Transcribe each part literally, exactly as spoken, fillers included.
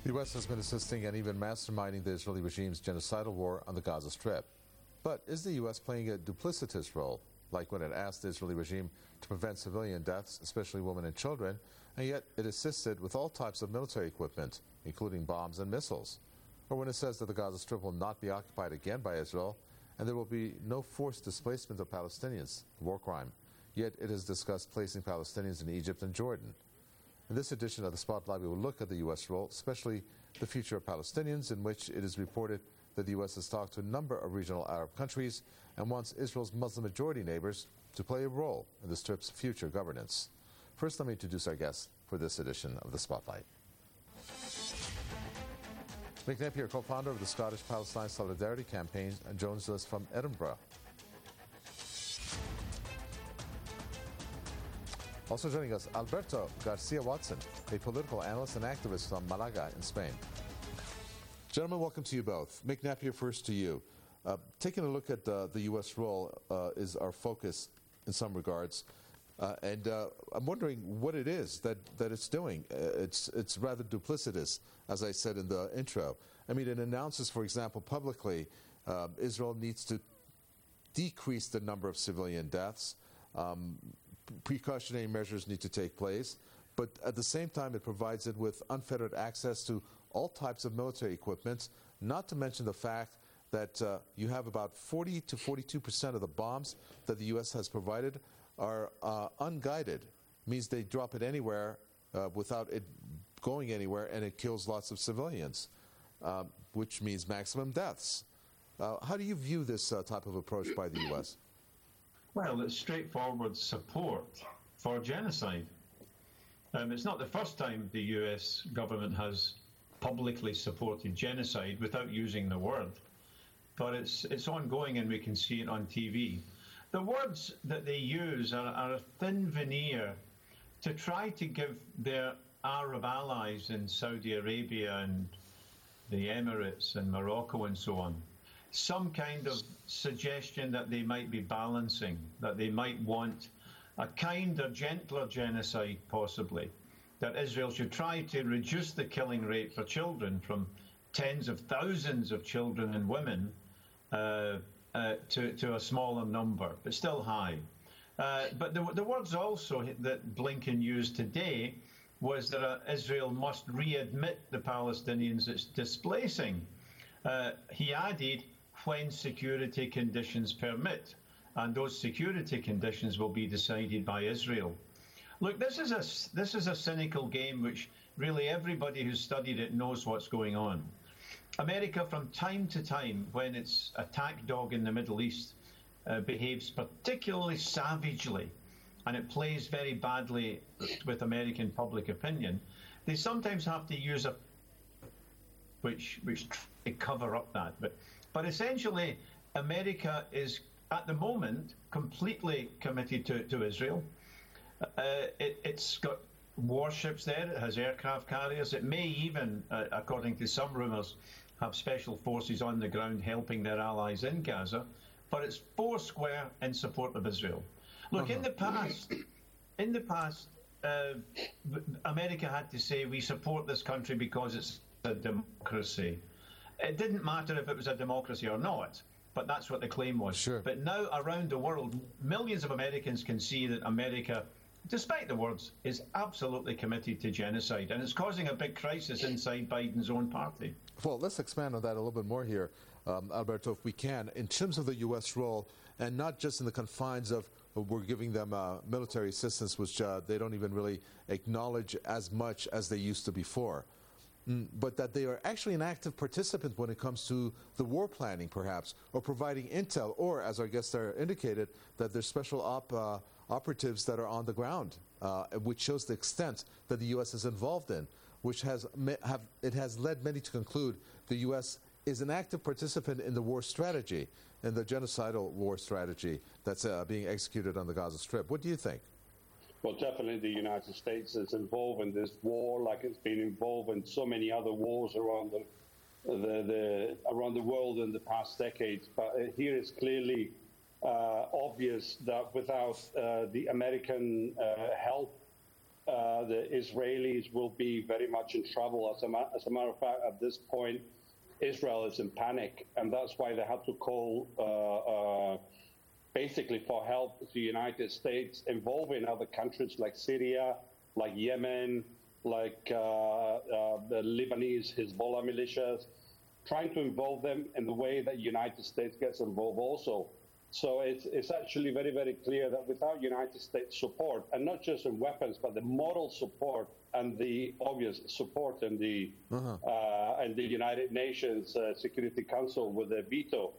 The U S has been assisting and even masterminding the Israeli regime's genocidal war on the Gaza Strip. But is the U S playing a duplicitous role, like when it asked the Israeli regime to prevent civilian deaths, especially women and children, and yet it assisted with all types of military equipment, including bombs and missiles? Or when it says that the Gaza Strip will not be occupied again by Israel, and there will be no forced displacement of Palestinians, a war crime, yet it has discussed placing Palestinians in Egypt and Jordan. In this edition of the Spotlight, we will look at the U S role, especially the future of Palestinians, in which it is reported that the U S has talked to a number of regional Arab countries and wants Israel's Muslim-majority neighbors to play a role in the Strip's future governance. First, let me introduce our guest for this edition of the Spotlight. Mick Napier, co-founder of the Scottish Palestine Solidarity Campaign, joins us from Edinburgh. Also joining us, Alberto Garcia Watson, a political analyst and activist from Malaga in Spain. Gentlemen, welcome to you both. Mick Napier, first to you. Uh, taking a look at uh, the U S role uh, is our focus in some regards. Uh, and uh, I'm wondering what it is that, that it's doing. Uh, it's, it's rather duplicitous, as I said in the intro. I mean, it announces, for example, publicly, uh, Israel needs to decrease the number of civilian deaths. Um, precautionary measures need to take place. But at the same time, it provides it with unfettered access to all types of military equipment, not to mention the fact that uh, you have about forty to forty-two percent of the bombs that the U S has provided are uh, unguided. Means they drop it anywhere uh, without it going anywhere, and it kills lots of civilians, uh, which means maximum deaths. Uh, how do you view this uh, type of approach by the U S? Well, it's straightforward support for genocide. Um, it's not the first time the U S government has publicly supported genocide without using the word, but it's it's ongoing, and we can see it on T V. The words that they use are, are a thin veneer to try to give their Arab allies in Saudi Arabia and the Emirates and Morocco and so on some kind of suggestion that they might be balancing, that they might want a kinder, gentler genocide, possibly, that Israel should try to reduce the killing rate for children from tens of thousands of children and women uh, uh, to, to a smaller number, but still high. Uh, but the, the words also that Blinken used today was that uh, Israel must readmit the Palestinians it's displacing. Uh, he added, when security conditions permit, and those security conditions will be decided by Israel. Look, this is a, this is a cynical game which really everybody who's studied it knows what's going on. America, from time to time, when its attack dog in the Middle East uh, behaves particularly savagely, and it plays very badly with American public opinion, they sometimes have to use a which which try to cover up that. But but essentially, America is at the moment completely committed to, to Israel. Uh, it, it's got warships there. It has aircraft carriers. It may even, uh, according to some rumours, have special forces on the ground helping their allies in Gaza. But it's four square in support of Israel. Look, uh-huh. in the past, in the past, uh, America had to say we support this country because it's a democracy. It didn't matter if it was a democracy or not, but that's what the claim was. Sure. But now around the world, millions of Americans can see that America, despite the words, is absolutely committed to genocide, and it's causing a big crisis inside Biden's own party. Well, let's expand on that a little bit more here, um, Alberto, if we can, in terms of the U S role, and not just in the confines of we're giving them uh, military assistance, which uh, they don't even really acknowledge as much as they used to before. But that they are actually an active participant when it comes to the war planning, perhaps, or providing intel, or, as our guests are indicated, that there's special op, uh, operatives that are on the ground, uh, which shows the extent that the U S is involved in, which has have, it has led many to conclude the U S is an active participant in the war strategy, in the genocidal war strategy that's uh, being executed on the Gaza Strip. What do you think? Well, definitely the United States is involved in this war, like it's been involved in so many other wars around the, the, the around the world in the past decades. But uh, here it's clearly uh, obvious that without uh, the American uh, help uh, the Israelis will be very much in trouble. As a, ma- as a matter of fact, at this point, Israel is in panic, and that's why they had to call uh, uh, basically for help to the United States, involving other countries like Syria, like Yemen, like uh, uh, the Lebanese Hezbollah militias, trying to involve them in the way that the United States gets involved also. So it's, it's actually very, very clear that without United States support, and not just in weapons, but the moral support and the obvious support in the uh-huh. uh, in the United Nations uh, Security Council with a veto,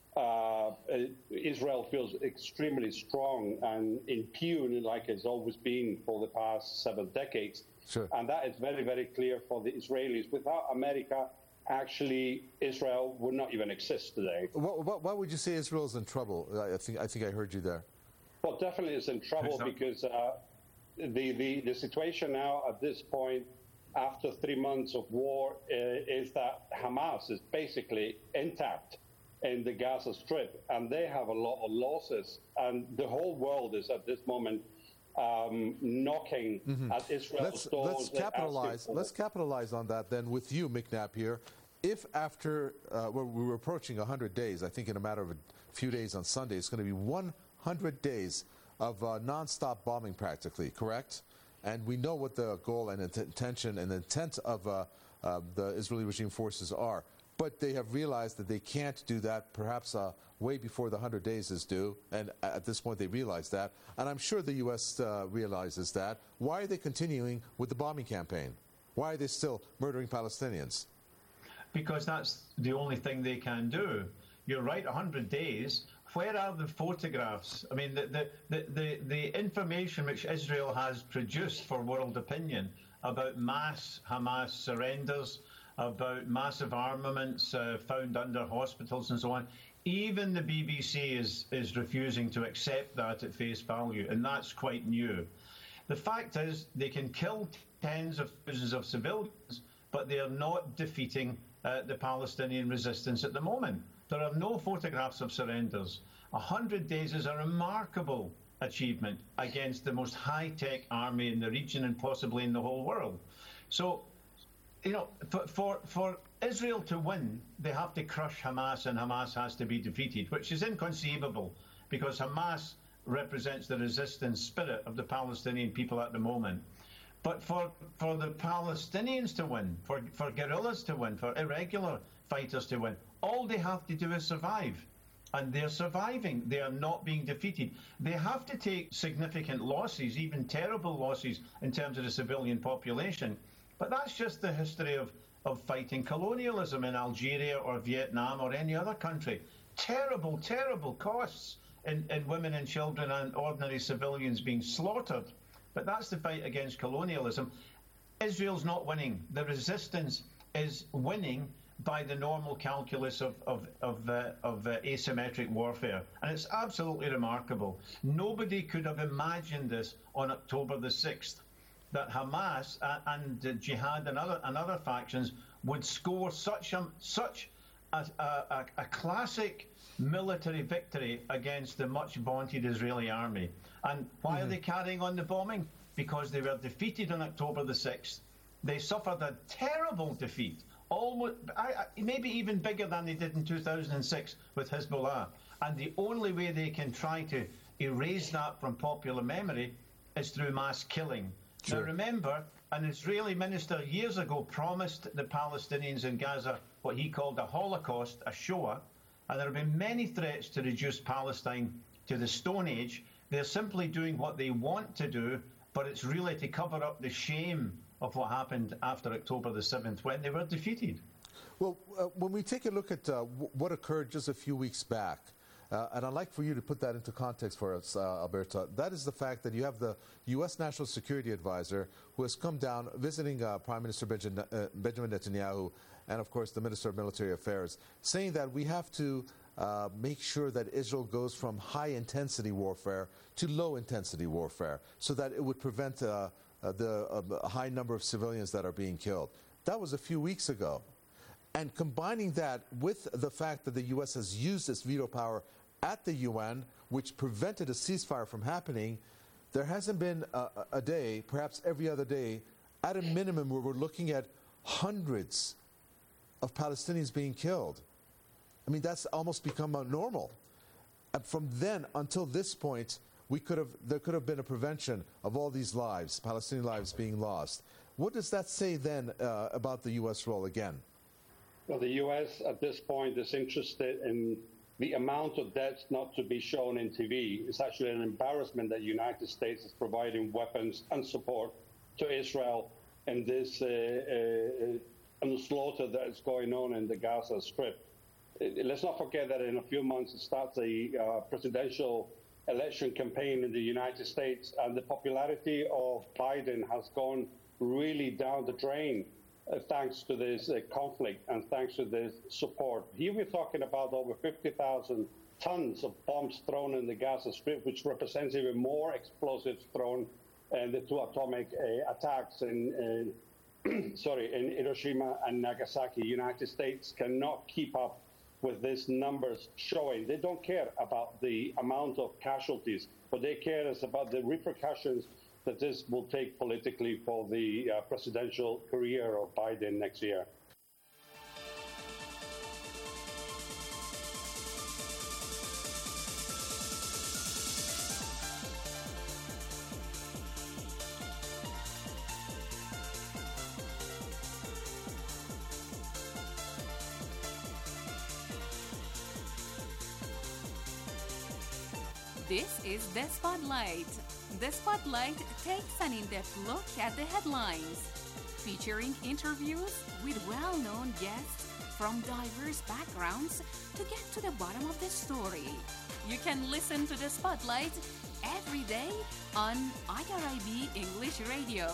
uh, Israel feels extremely strong and impugned, like it's always been for the past seven decades. Sure. And that is very, very clear for the Israelis. Without America, actually, Israel would not even exist today. What, why would you say Israel is in trouble? I think I think I heard you there. Well, definitely it's in trouble because uh, the, the the situation now at this point, after three months of war, uh, is that Hamas is basically intact in the Gaza Strip, and they have a lot of losses, and the whole world is at this moment um, knocking mm-hmm. at Israel's let's, doors. Let's capitalize. Let's capitalize on that then with you, McNabb here. If after uh, we're, we're approaching one hundred days, I think in a matter of a few days on Sunday, it's going to be one hundred days of uh, nonstop bombing, practically, correct? And we know what the goal and intention and intent of uh, uh, the Israeli regime forces are. But they have realized that they can't do that perhaps uh, way before the one hundred days is due. And at this point they realize that. And I'm sure the U S uh, realizes that. Why are they continuing with the bombing campaign? Why are they still murdering Palestinians? Because that's the only thing they can do. You're right, one hundred days. Where are the photographs? I mean, the, the, the, the, the information which Israel has produced for world opinion about mass Hamas surrenders, about massive armaments uh, found under hospitals and so on. Even the B B C is, is refusing to accept that at face value, and that's quite new. The fact is they can kill tens of thousands of civilians, but they are not defeating uh, the Palestinian resistance at the moment. There are no photographs of surrenders. A hundred days is a remarkable achievement against the most high-tech army in the region and possibly in the whole world. So, you know, for, for, for Israel to win, they have to crush Hamas, and Hamas has to be defeated, which is inconceivable because Hamas represents the resistance spirit of the Palestinian people at the moment. But for, for the Palestinians to win, for, for guerrillas to win, for irregular fighters to win, all they have to do is survive. And they're surviving. They are not being defeated. They have to take significant losses, even terrible losses, in terms of the civilian population. But that's just the history of, of fighting colonialism in Algeria or Vietnam or any other country. Terrible, terrible costs in, in women and children and ordinary civilians being slaughtered. But that's the fight against colonialism. Israel's not winning. The resistance is winning by the normal calculus of, of, of, uh, of uh, asymmetric warfare. And it's absolutely remarkable. Nobody could have imagined this on October the sixth, that Hamas and uh, Jihad and other, and other factions would score such a, such a, a, a classic military victory against the much vaunted Israeli army. And why mm-hmm. are they carrying on the bombing? Because they were defeated on October the sixth. They suffered a terrible defeat, almost, I, I, maybe even bigger than they did in two thousand six with Hezbollah. And the only way they can try to erase that from popular memory is through mass killing. Sure. Now remember, an Israeli minister years ago promised the Palestinians in Gaza what he called a Holocaust, a Shoah, and there have been many threats to reduce Palestine to the Stone Age. They're simply doing what they want to do, but it's really to cover up the shame of what happened after October the seventh when they were defeated. Well, uh, when we take a look at uh, w- what occurred just a few weeks back, uh, and I'd like for you to put that into context for us, uh, Alberto, that is the fact that you have the U S National Security Advisor who has come down visiting uh, Prime Minister Benjamin, uh, Benjamin Netanyahu and, of course, the Minister of Military Affairs, saying that we have to uh, make sure that Israel goes from high-intensity warfare to low-intensity warfare so that it would prevent uh, uh, the uh, high number of civilians that are being killed. That was a few weeks ago. And combining that with the fact that the U S has used its veto power at the U N, which prevented a ceasefire from happening, there hasn't been a, a day, perhaps every other day, at a minimum, where we're looking at hundreds of Palestinians being killed. I mean, that's almost become a normal. And from then until this point, we could have there could have been a prevention of all these lives, Palestinian lives being lost. What does that say then uh, about the U S role again? Well, the U S at this point is interested in the amount of deaths not to be shown in T V. It's actually an embarrassment that the United States is providing weapons and support to Israel in this uh, uh, slaughter that is going on in the Gaza Strip. Let's not forget that in a few months it starts a uh, presidential election campaign in the United States, and the popularity of Biden has gone really down the drain uh, thanks to this uh, conflict and thanks to this support. Here we're talking about over fifty thousand tons of bombs thrown in the Gaza Strip, which represents even more explosives thrown in the two atomic uh, attacks in, uh, sorry, in Hiroshima and Nagasaki. The United States cannot keep up with these numbers showing. They don't care about the amount of casualties. What they care is about the repercussions that this will take politically for the uh, presidential career of Biden next year. This is The Spotlight. The Spotlight takes an in-depth look at the headlines, featuring interviews with well-known guests from diverse backgrounds to get to the bottom of the story. You can listen to The Spotlight every day on I R I B English Radio.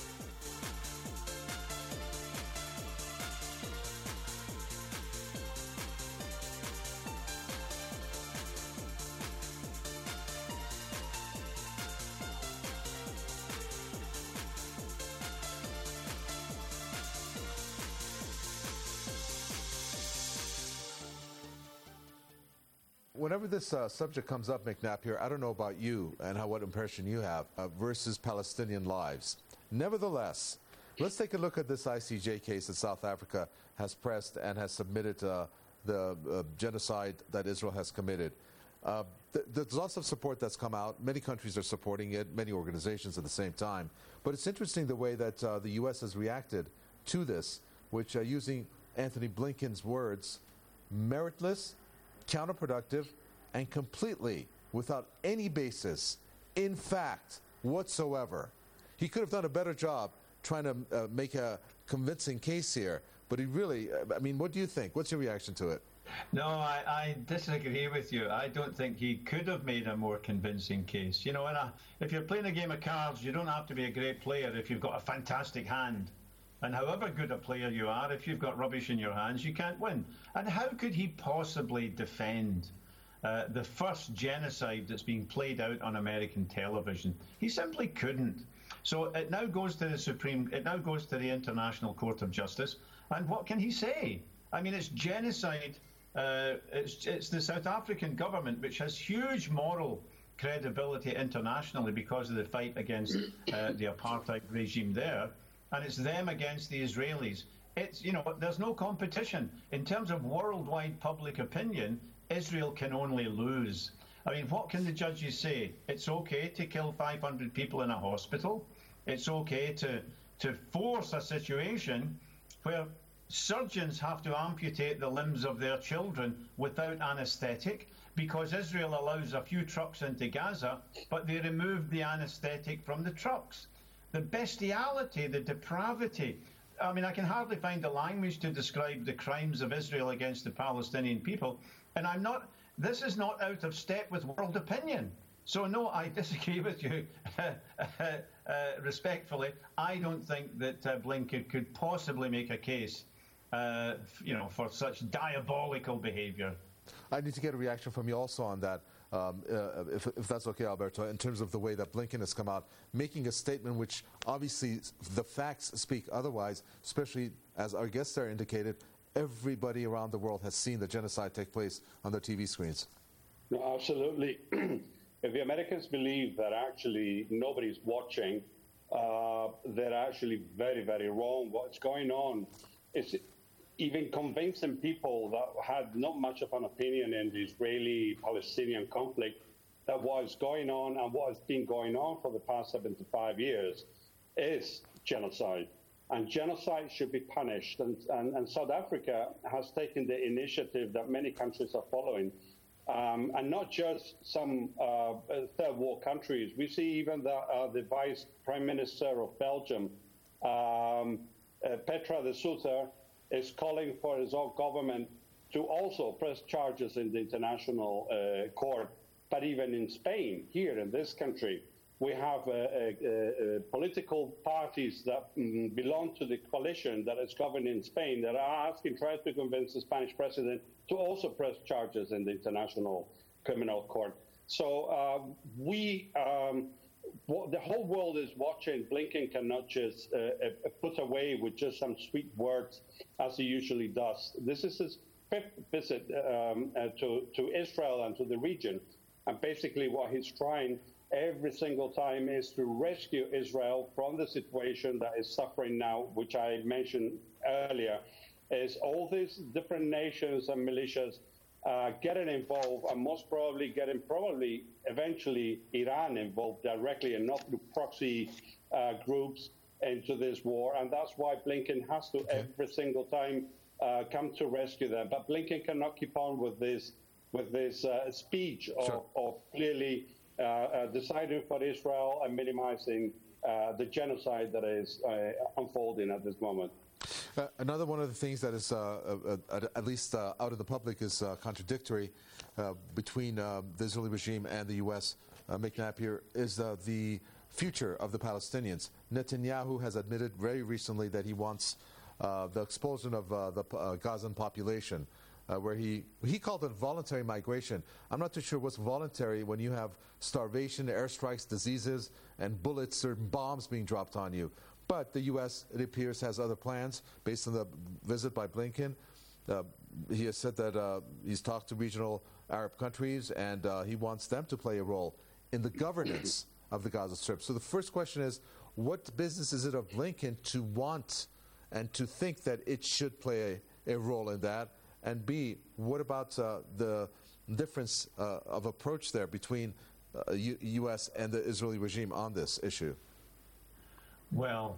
Whenever this uh, subject comes up, McNabb, here, I don't know about you and how what impression you have uh, versus Palestinian lives. Nevertheless, let's take a look at this I C J case that South Africa has pressed and has submitted uh, the uh, genocide that Israel has committed. Uh, th- there's lots of support that's come out. Many countries are supporting it, many organizations at the same time. But it's interesting the way that uh, the U S has reacted to this, which, uh, using Anthony Blinken's words, meritless, counterproductive, and completely without any basis in fact whatsoever. He could have done a better job trying to uh, make a convincing case here, but he really, I mean, what do you think? What's your reaction to it? No, I, I disagree with you. I don't think he could have made a more convincing case. You know, in a, if you're playing a game of cards, you don't have to be a great player if you've got a fantastic hand. And however good a player you are, if you've got rubbish in your hands, you can't win. And how could he possibly defend uh, the first genocide that's being played out on American television? He simply couldn't. So it now goes to the Supreme, it now goes to the International Court of Justice. And what can he say? I mean, it's genocide. Uh, it's, it's the South African government, which has huge moral credibility internationally because of the fight against uh, the apartheid regime there. And it's them against the Israelis. It's, you know, there's no competition. In terms of worldwide public opinion, Israel can only lose. I mean, what can the judges say? It's okay to kill five hundred people in a hospital. It's okay to, to force a situation where surgeons have to amputate the limbs of their children without anaesthetic because Israel allows a few trucks into Gaza, but they remove the anaesthetic from the trucks. The bestiality, the depravity. I mean, I can hardly find the language to describe the crimes of Israel against the Palestinian people. And I'm not, this is not out of step with world opinion. So no, I disagree with you uh, uh, respectfully. I don't think that uh, Blinken could possibly make a case, uh, you know, for such diabolical behavior. I need to get a reaction from you also on that. Um, uh, if, if that's okay, Alberto, in terms of the way that Blinken has come out, making a statement which obviously the facts speak otherwise, especially as our guest there indicated, everybody around the world has seen the genocide take place on their T V screens. No, absolutely. if the Americans believe that actually nobody's watching, uh, they're actually very, very wrong. What's going on is even convincing people that had not much of an opinion in the Israeli-Palestinian conflict that what is going on and what has been going on for the past seventy-five years is genocide. And genocide should be punished. And, and, and South Africa has taken the initiative that many countries are following. Um, and not just some uh, third world countries. We see even the, uh, the Vice Prime Minister of Belgium, um, uh, Petra de Sutter, is calling for his own government to also press charges in the international uh, court. But even in Spain, here in this country, we have uh, uh, uh, political parties that um, belong to the coalition that is governing Spain that are asking, trying to convince the Spanish president to also press charges in the International Criminal Court. So uh, we, um, the whole world is watching. Blinken cannot just uh, uh, put away with just some sweet words as he usually does. This is his fifth visit um, uh, to, to Israel and to the region. And basically what he's trying every single time is to rescue Israel from the situation that is suffering now, which I mentioned earlier, is all these different nations and militias uh, getting involved, and most probably getting probably eventually Iran involved directly and not through proxy uh, groups into this war. And that's why Blinken has to okay. every single time uh, come to rescue them. But Blinken cannot keep on with this with this uh, speech of, sure. of clearly uh, uh, deciding for Israel and minimizing uh, the genocide that is uh, unfolding at this moment. Uh, another one of the things that is, uh, uh, uh, at least uh, out in the public, is uh, contradictory uh, between uh, the Israeli regime and the U S, uh, Mick Napier, is uh, the future of the Palestinians. Netanyahu has admitted very recently that he wants uh, the expulsion of uh, the uh, Gazan population, uh, where he, he called it voluntary migration. I'm not too sure what's voluntary when you have starvation, airstrikes, diseases, and bullets or bombs being dropped on you. But the U S, it appears, has other plans based on the visit by Blinken. Uh, he has said that uh, he's talked to regional Arab countries, and uh, he wants them to play a role in the governance of the Gaza Strip. So the first question is, what business is it of Blinken to want and to think that it should play a, a role in that? And B, what about uh, the difference uh, of approach there between uh, U- U.S. and the Israeli regime on this issue? Well,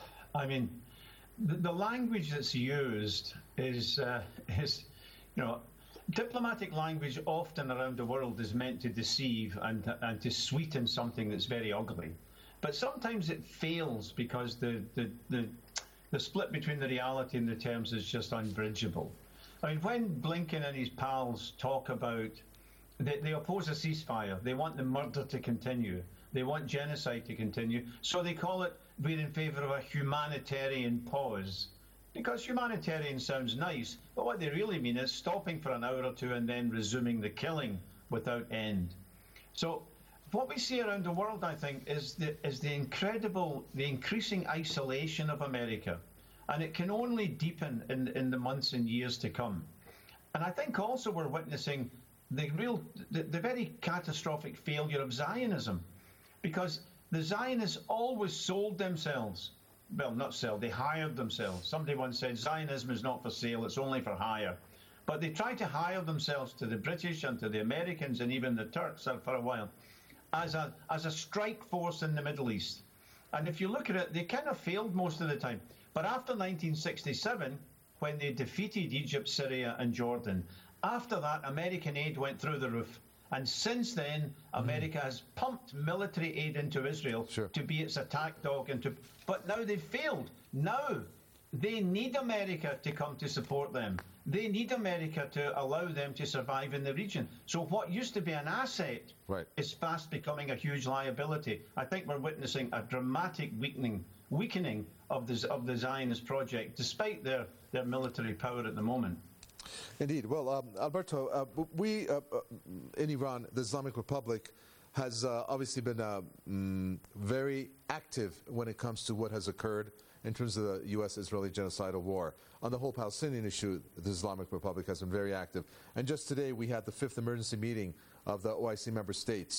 I mean, the, the language that's used is, uh, is, you know, diplomatic language often around the world is meant to deceive and, and to sweeten something that's very ugly. But sometimes it fails because the, the, the, the split between the reality and the terms is just unbridgeable. I mean, when Blinken and his pals talk about, they, they oppose a ceasefire, they want the murder to continue, they want genocide to continue, so they call it, we're in favour of a humanitarian pause. Because humanitarian sounds nice, but what they really mean is stopping for an hour or two and then resuming the killing without end. So what we see around the world, I think, is the, is the incredible, the increasing isolation of America. And it can only deepen in, in the months and years to come. And I think also we're witnessing the real, the, the very catastrophic failure of Zionism. Because the Zionists always sold themselves. Well, not sell, they hired themselves. Somebody once said Zionism is not for sale, it's only for hire. But they tried to hire themselves to the British and to the Americans and even the Turks for a while as a, as a strike force in the Middle East. And if you look at it, they kind of failed most of the time. But after nineteen sixty-seven, when they defeated Egypt, Syria and Jordan, after that, American aid went through the roof. And since then, America mm. has pumped military aid into Israel sure. to be its attack dog. And to, but now they've failed. Now they need America to come to support them. They need America to allow them to survive in the region. So what used to be an asset right. is fast becoming a huge liability. I think we're witnessing a dramatic weakening weakening of the, of the Zionist project, despite their, their military power at the moment. Indeed. Well, um, Alberto, uh, we uh, in Iran, the Islamic Republic, has uh, obviously been uh, mm, very active when it comes to what has occurred in terms of the U S-Israeli genocidal war. On the whole Palestinian issue, the Islamic Republic has been very active. And just today we had the fifth emergency meeting of the O I C member states.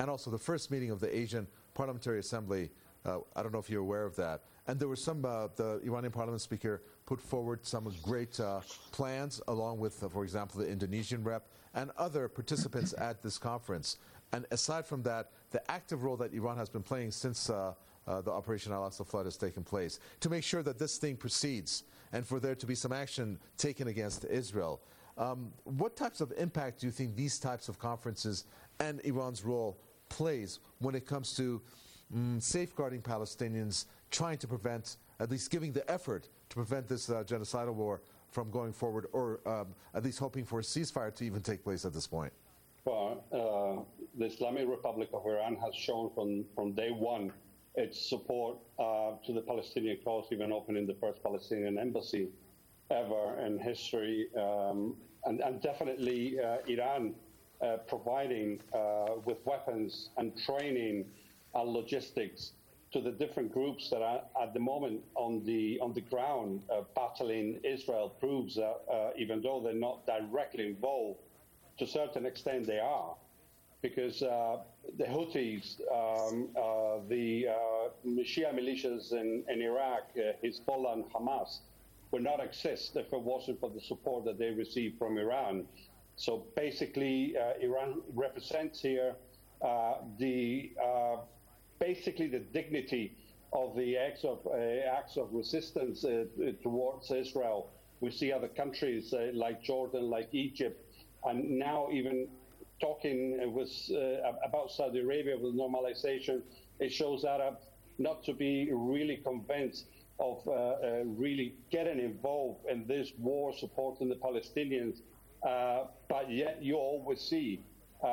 and also the first meeting of the Asian Parliamentary Assembly. Uh, I don't know if you're aware of that. And there were some, uh, the Iranian parliament speaker put forward some great uh, plans, along with, uh, for example, the Indonesian rep and other participants at this conference. And aside from that, the active role that Iran has been playing since uh, uh, the Operation Al-Aqsa flood has taken place, to make sure that this thing proceeds and for there to be some action taken against Israel. Um, what types of impact do you think these types of conferences and Iran's role plays when it comes to um, safeguarding Palestinians, trying to prevent, at least giving the effort to prevent this uh, genocidal war from going forward, or um, at least hoping for a ceasefire to even take place at this point? Well, uh, the Islamic Republic of Iran has shown from, from day one its support uh, to the Palestinian cause, even opening the first Palestinian embassy ever in history, um, and, and definitely uh, Iran uh, providing uh, with weapons and training and logistics to the different groups that are at the moment on the on the ground uh, battling Israel proves that uh, even though they're not directly involved, to a certain extent they are, because uh, the Houthis, um, uh, the uh, Shia militias in, in Iraq, uh, Hezbollah and Hamas, would not exist if it wasn't for the support that they receive from Iran. So basically, uh, Iran represents here uh, the uh, basically the dignity of the acts of uh, acts of resistance uh, towards Israel. We see other countries uh, like Jordan, like Egypt, and now even talking with uh, about Saudi Arabia with normalization. It shows Arab not to be really convinced of uh, uh, really getting involved in this war, supporting the Palestinians. Uh, but yet you always see uh,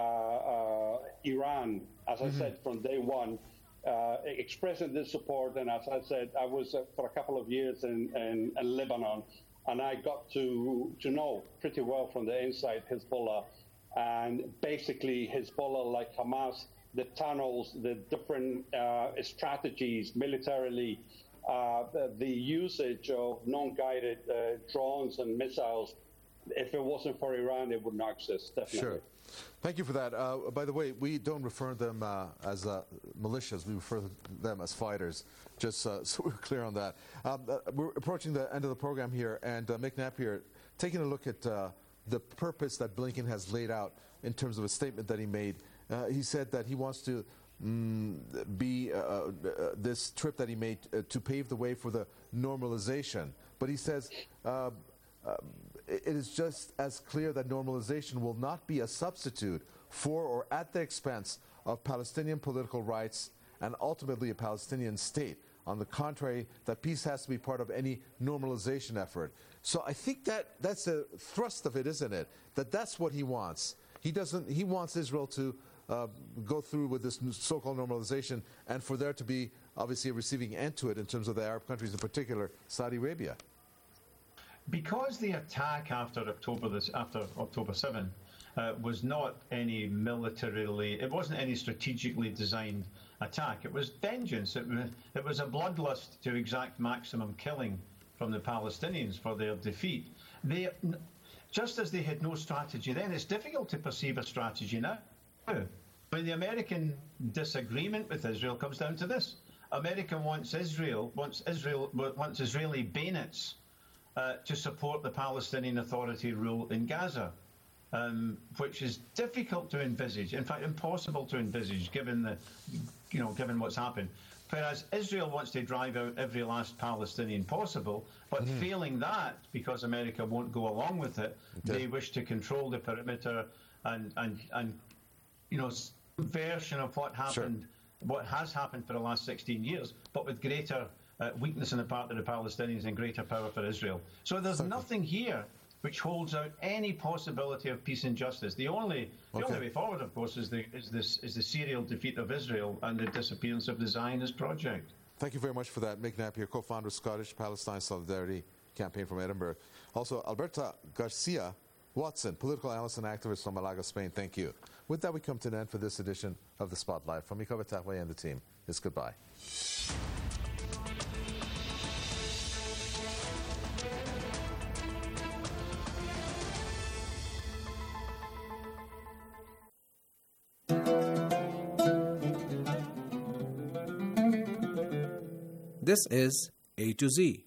uh, Iran, as mm-hmm. I said, from day one, uh, expressing this support. And as I said, I was uh, for a couple of years in, in, in Lebanon, and I got to, to know pretty well from the inside Hezbollah. And basically Hezbollah, like Hamas, the tunnels, the different uh, strategies militarily, uh, the, the usage of non-guided uh, drones and missiles. If it wasn't for Iran, it would not exist, definitely. Sure. Thank you for that. Uh, by the way, we don't refer them uh, as uh, militias. We refer them as fighters, just uh, so we're clear on that. Um, uh, we're approaching the end of the program here, and uh, Mick Napier, taking a look at uh, the purpose that Blinken has laid out in terms of a statement that he made. Uh, he said that he wants to mm, be uh, uh, this trip that he made uh, to pave the way for the normalization. But he says uh, uh, it is just as clear that normalization will not be a substitute for or at the expense of Palestinian political rights and ultimately a Palestinian state. On the contrary, that peace has to be part of any normalization effort. So I think that that's the thrust of it, isn't it? That that's what he wants. He doesn't. He wants Israel to uh, go through with this so-called normalization, and for there to be obviously a receiving end to it in terms of the Arab countries, in particular Saudi Arabia. Because the attack after October this after October seventh uh, was not any militarily, it wasn't any strategically designed attack. It was vengeance. It was, it was a bloodlust to exact maximum killing from the Palestinians for their defeat. They, just as they had no strategy then, it's difficult to perceive a strategy now. But the American disagreement with Israel comes down to this: America wants Israel wants Israel wants Israeli bayonets uh, to support the Palestinian Authority rule in Gaza. Um, which is difficult to envisage, in fact impossible to envisage given the, you know, given what's happened. Whereas Israel wants to drive out every last Palestinian possible, but mm-hmm. failing that, because America won't go along with it, okay. they wish to control the perimeter and, and, and you know, some version of what happened, sure. what has happened for the last sixteen years, but with greater uh, weakness on the part of the Palestinians and greater power for Israel. So there's okay. nothing here which holds out any possibility of peace and justice. The only the okay. only way forward, of course, is the is this is the serial defeat of Israel and the disappearance of the Zionist project. Thank you very much for that, Mick Napier, co-founder of Scottish Palestine Solidarity Campaign from Edinburgh. Also, Alberta Garcia Watson, political analyst and activist from Malaga, Spain. Thank you. With that, we come to an end for this edition of the Spotlight. From Miko Batahwe and the team, it's goodbye. This is A to Z.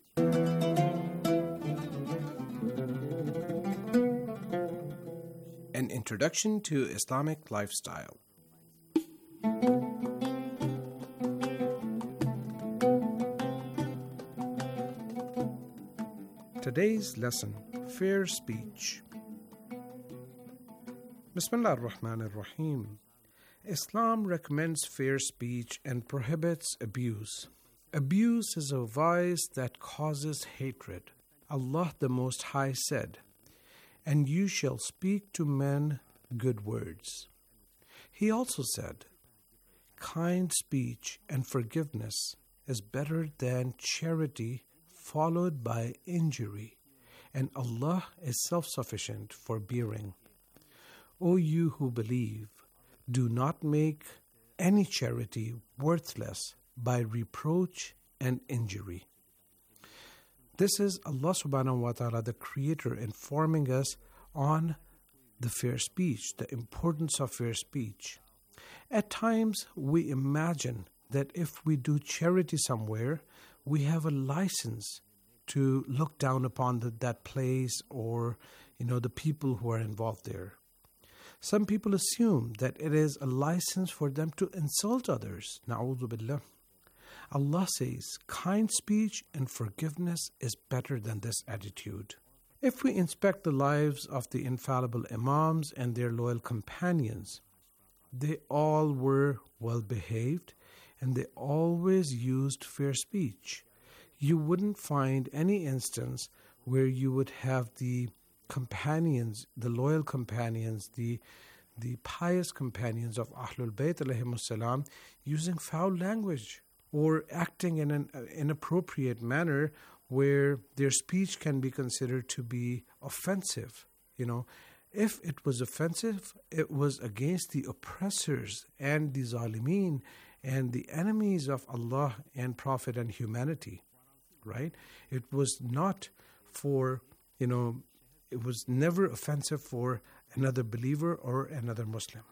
An introduction to Islamic lifestyle. Today's lesson, fair speech. Bismillah ar-Rahman ar-Rahim. Islam recommends fair speech and prohibits abuse. Abuse is a vice that causes hatred. Allah the Most High said, "And you shall speak to men good words." He also said, "Kind speech and forgiveness is better than charity followed by injury, and Allah is self-sufficient, forbearing. O you who believe, do not make any charity worthless by reproach and injury." This is Allah subhanahu wa ta'ala, the Creator, informing us on the fair speech, the importance of fair speech. At times, we imagine that if we do charity somewhere, we have a license to look down upon the, that place or, you know, the people who are involved there. Some people assume that it is a license for them to insult others. Na'udhu billah. Allah says, kind speech and forgiveness is better than this attitude. If we inspect the lives of the infallible Imams and their loyal companions, they all were well behaved and they always used fair speech. You wouldn't find any instance where you would have the companions, the loyal companions, the the pious companions of Ahlul Bayt alayhimus salam using foul language or acting in an inappropriate manner where their speech can be considered to be offensive. You know, if it was offensive, it was against the oppressors and the zalimeen and the enemies of Allah and Prophet and humanity, right? It was not for, you know, it was never offensive for another believer or another Muslim.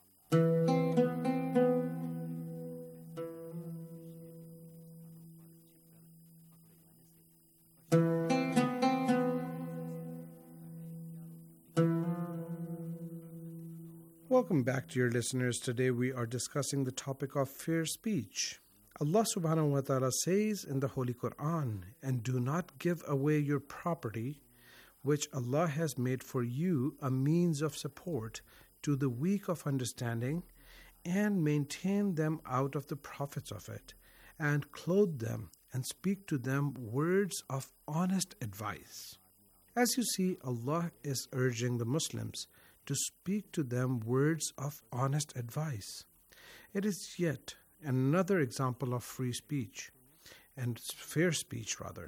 Welcome back, dear listeners. Today we are discussing the topic of fair speech. Allah subhanahu wa ta'ala says in the Holy Quran, "And do not give away your property, which Allah has made for you a means of support to the weak of understanding, and maintain them out of the profits of it, and clothe them, and speak to them words of honest advice." As you see, Allah is urging the Muslims to speak to them words of honest advice. It is yet another example of free speech, and fair speech rather.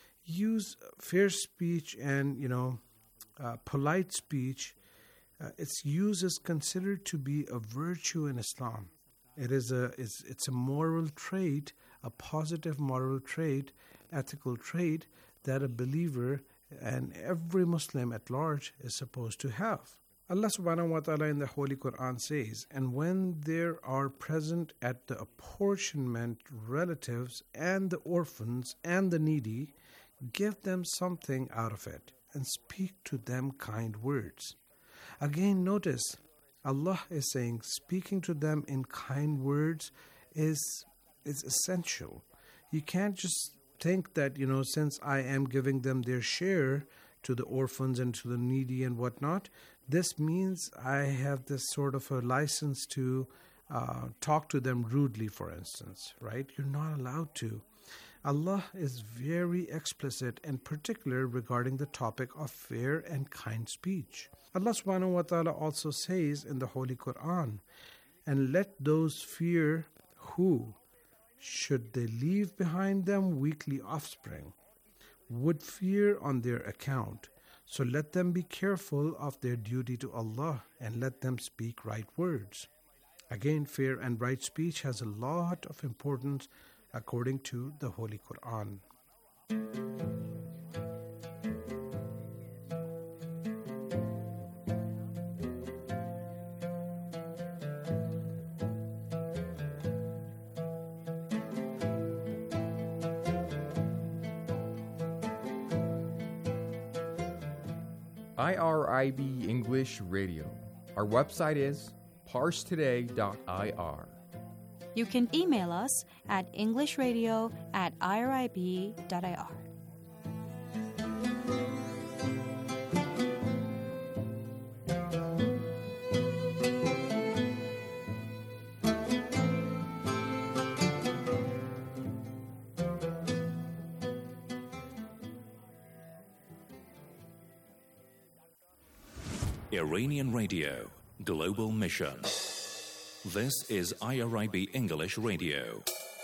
Use fair speech and, you know, uh, polite speech. Uh, its use is considered to be a virtue in Islam. It is a it's, it's a moral trait, a positive moral trait, ethical trait that a believer and every Muslim at large is supposed to have. Allah subhanahu wa ta'ala in the Holy Quran says, "And when there are present at the apportionment relatives and the orphans and the needy, give them something out of it and speak to them kind words." Again, notice Allah is saying speaking to them in kind words is, is essential. You can't just think that, you know, since I am giving them their share to the orphans and to the needy and whatnot, this means I have this sort of a license to uh, talk to them rudely, for instance, right? You're not allowed to. Allah is very explicit and particular regarding the topic of fair and kind speech. Allah subhanahu wa ta'ala also says in the Holy Quran, "And let those fear who, should they leave behind them weakly offspring, would fear on their account. So let them be careful of their duty to Allah and let them speak right words." Again, fair and right speech has a lot of importance according to the Holy Quran. I R I B English Radio. Our website is parse today dot I R. You can email us at englishradio at irib dot I R. Iranian Radio, Global Mission. This is I R I B English Radio.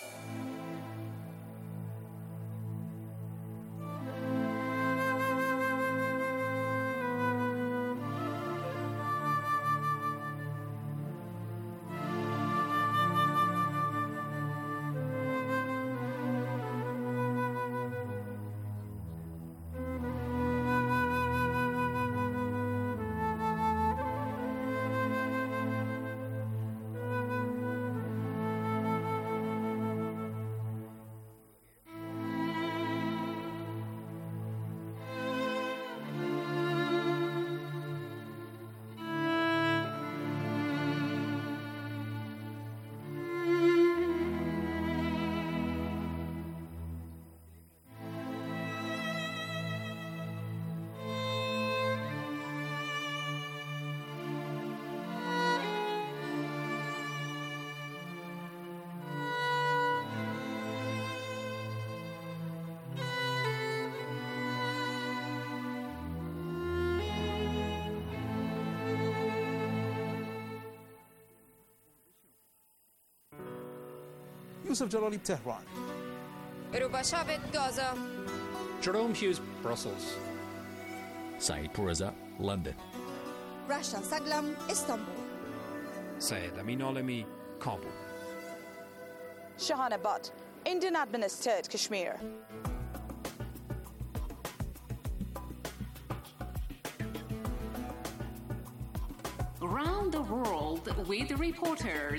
Yusuf Jalali, Tehran. Ruba Shabit, Gaza. Jerome Hughes, Brussels. Saeed Pourreza, London. Rasha Saglam, Istanbul. Syed Amin Alemi, Kabul. Shahana Butt, Indian administered Kashmir. Around the world with reporters.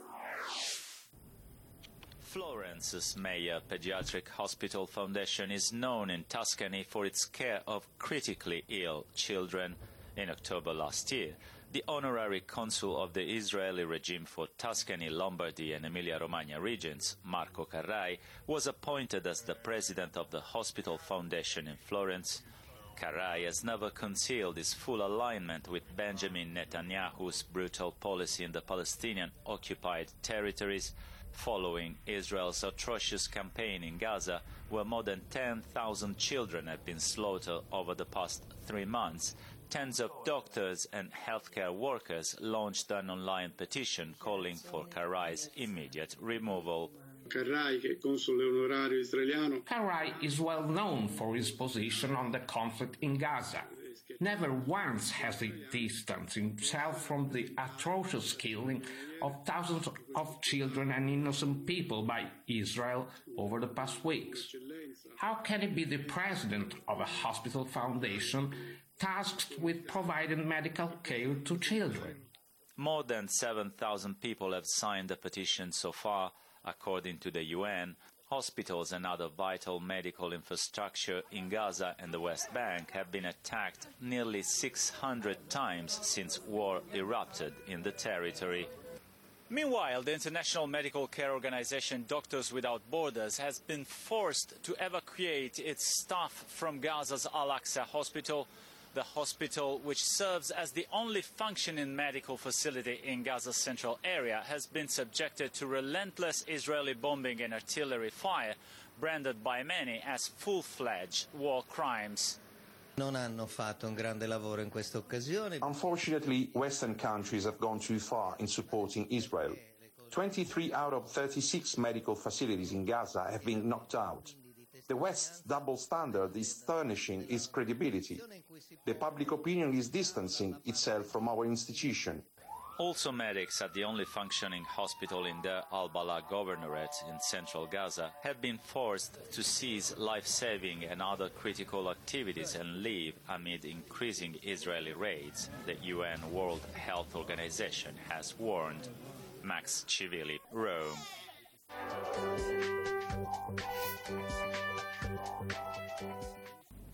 Florence's Mayer Pediatric Hospital Foundation is known in Tuscany for its care of critically ill children. In October last year, the honorary consul of the Israeli regime for Tuscany, Lombardy and Emilia-Romagna regions, Marco Carrai, was appointed as the president of the Hospital Foundation in Florence. Carrai has never concealed his full alignment with Benjamin Netanyahu's brutal policy in the Palestinian-occupied territories, following Israel's atrocious campaign in Gaza, where more than ten thousand children have been slaughtered over the past three months. Tens of doctors and healthcare workers launched an online petition calling for Carrai's immediate removal. Carrai, che è console onorario israeliano. Carrai is well known for his position on the conflict in Gaza. Never once has he distanced himself from the atrocious killing of thousands of children and innocent people by Israel over the past weeks. How can he be the president of a hospital foundation tasked with providing medical care to children? More than seven thousand people have signed the petition so far. According to the U N, hospitals and other vital medical infrastructure in Gaza and the West Bank have been attacked nearly six hundred times since war erupted in the territory. Meanwhile, the international medical care organization Doctors Without Borders has been forced to evacuate its staff from Gaza's Al-Aqsa hospital. The hospital, which serves as the only functioning medical facility in Gaza's central area, has been subjected to relentless Israeli bombing and artillery fire, branded by many as full-fledged war crimes. Non hanno fatto un grande lavoro in questa occasione. Unfortunately, Western countries have gone too far in supporting Israel. twenty-three out of thirty-six medical facilities in Gaza have been knocked out. The West's double standard is tarnishing its credibility. The public opinion is distancing itself from our institution. Also, medics at the only functioning hospital in the Al-Bala governorate in central Gaza have been forced to cease life-saving and other critical activities and leave amid increasing Israeli raids, the U N World Health Organization has warned. Max Chivili, Rome.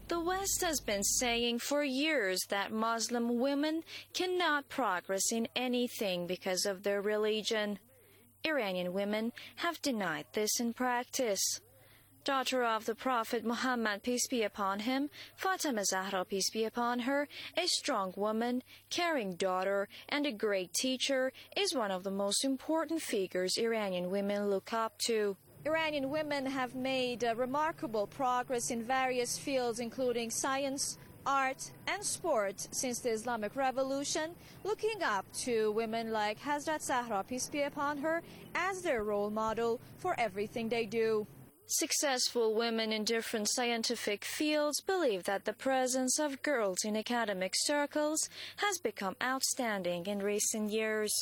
The West has been saying for years that Muslim women cannot progress in anything because of their religion. Iranian women have denied this in practice. Daughter of the Prophet Muhammad, peace be upon him, Fatima Zahra, peace be upon her, a strong woman, caring daughter, and a great teacher, is one of the most important figures Iranian women look up to. Iranian women have made uh, remarkable progress in various fields, including science, art, and sport since the Islamic Revolution, looking up to women like Hazrat Zahra, peace be upon her, as their role model for everything they do. Successful women in different scientific fields believe that the presence of girls in academic circles has become outstanding in recent years.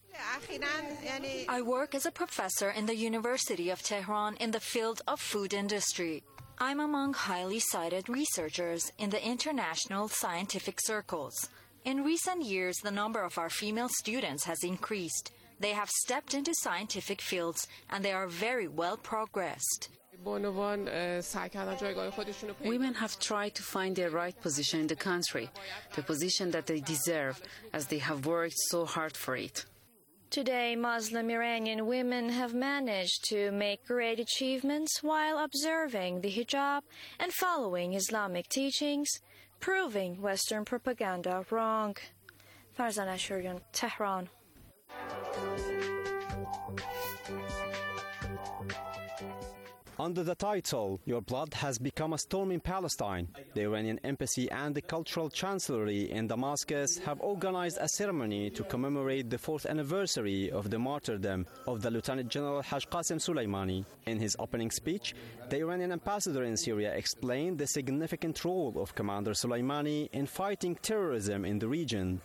I work as a professor in the University of Tehran in the field of food industry. I'm among highly cited researchers in the international scientific circles. In recent years, the number of our female students has increased. They have stepped into scientific fields and they are very well progressed. Women have tried to find their right position in the country, the position that they deserve, as they have worked so hard for it. Today, Muslim Iranian women have managed to make great achievements while observing the hijab and following Islamic teachings, proving Western propaganda wrong. Farzan Ashurian, Tehran. Under the title, Your Blood Has Become a Storm in Palestine, the Iranian Embassy and the Cultural Chancellery in Damascus have organized a ceremony to commemorate the fourth anniversary of the martyrdom of the Lieutenant General Haj Qasem Soleimani. In his opening speech, the Iranian ambassador in Syria explained the significant role of Commander Soleimani in fighting terrorism in the region.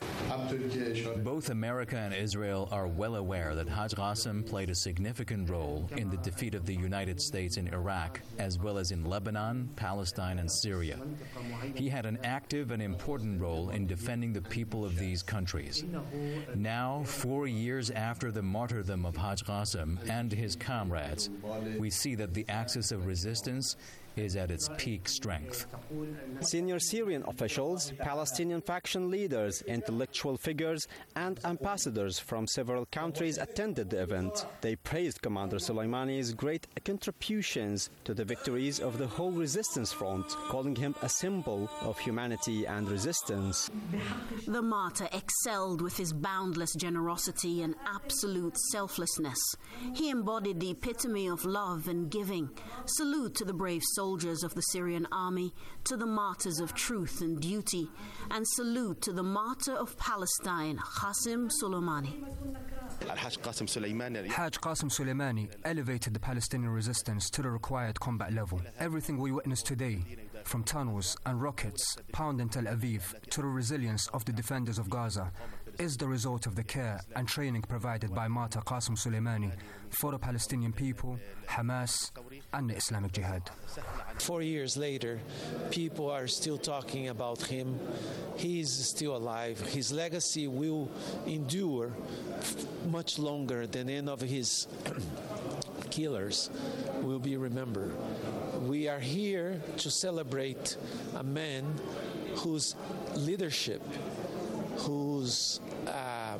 Both America and Israel are well aware that Haj Qasem played a significant role in the defeat of the United States in Iraq, as well as in Lebanon, Palestine, and Syria. He had an active and important role in defending the people of these countries. Now, four years after the martyrdom of Haj Qasem and his comrades, we see that the axis of resistance is at its peak strength. Senior Syrian officials, Palestinian faction leaders, intellectual figures, and ambassadors from several countries attended the event. They praised Commander Soleimani's great contributions to the victories of the whole resistance front, calling him a symbol of humanity and resistance. The martyr excelled with his boundless generosity and absolute selflessness. He embodied the epitome of love and giving. Salute to the brave soldiers soldiers of the Syrian army, to the martyrs of truth and duty, and salute to the martyr of Palestine, Qasem Soleimani. Haj Qasem Soleimani elevated the Palestinian resistance to the required combat level. Everything we witness today, from tunnels and rockets pounding Tel Aviv to the resilience of the defenders of Gaza, is the result of the care and training provided by martyr Qasem Soleimani for the Palestinian people, Hamas, and the Islamic Jihad. Four years later, people are still talking about him. He is still alive. His legacy will endure much longer than any of his killers will be remembered. We are here to celebrate a man whose leadership, whose uh,